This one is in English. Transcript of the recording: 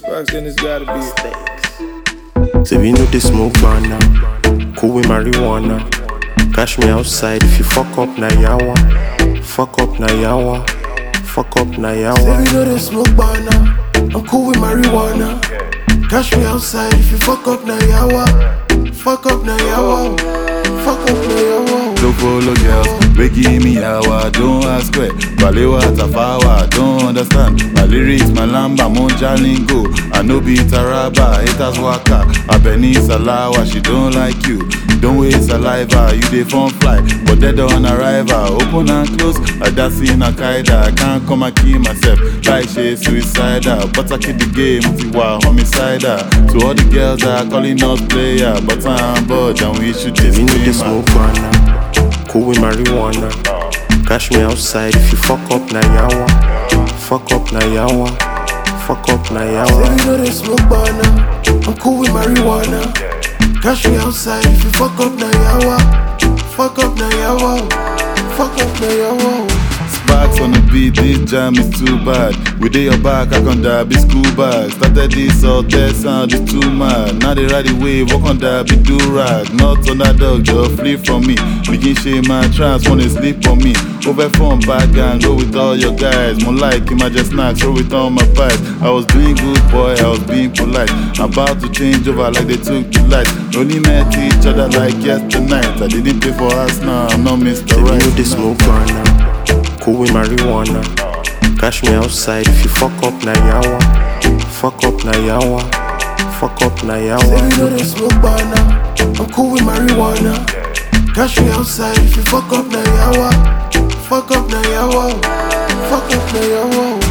Sparks and it's gotta be Stakes. Say we know they smoke banana, cool with marijuana. Cash me outside if you fuck up na yawa. Fuck up na yawa. Fuck up na yawa. Say we know they smoke banana, I'm cool with marijuana. Cash me outside if you fuck up na yawa. Fuck up na yawa. Fuck up na yawa. Don't follow girls, they give me yawa. Don't ask where, Balewa Tafawa. Don't understand, my lyrics, my lamba, Monja lingo. I know be Taraba, haters waka. Abeni Salawa, she don't like you. Don't waste saliva, you dey phone fly, but they don't arrive. Open and close, like that in Al-Qaeda. I can't come and kill myself, like she suicidal. But I keep the game, Tiwa homicidal. To all the girls that are calling us player, but I'm bored and we should just we know they smoke banana, cool with marijuana. Cash me outside if you fuck up na yawa. Fuck up na yawa. Fuck up na yawa. Say we know they smoke banana, I'm cool with marijuana. Cash me outside if you fuck up na yawa. Fuck up na yawa. Fuck up na yawa. Sparks on the beat, this jam is too bad. With your back, I can die, be school bag. Started this all that sound is too mad. Now they ride the wave, walk on that, be do rag. Not on that dog, just flee from me. Begin shame my trance, wanna sleep on me. Over phone back and go with all your guys. More like him, I just snacks, roll with all my pies. I was doing good, boy, I was being polite. About to change over like they took to light. Only met each other like yesterday night. I didn't pay for us now, I'm not Mr. Say we Right. know they smoke banana, cool with marijuana. Cash me outside if you fuck up na yawa. Fuck up na yawa. Fuck up na yawa. Say we know they smoke banana, I'm cool with marijuana. Cash me outside if you fuck up na yawa. Fuck up na yawa. Fuck up na yawa.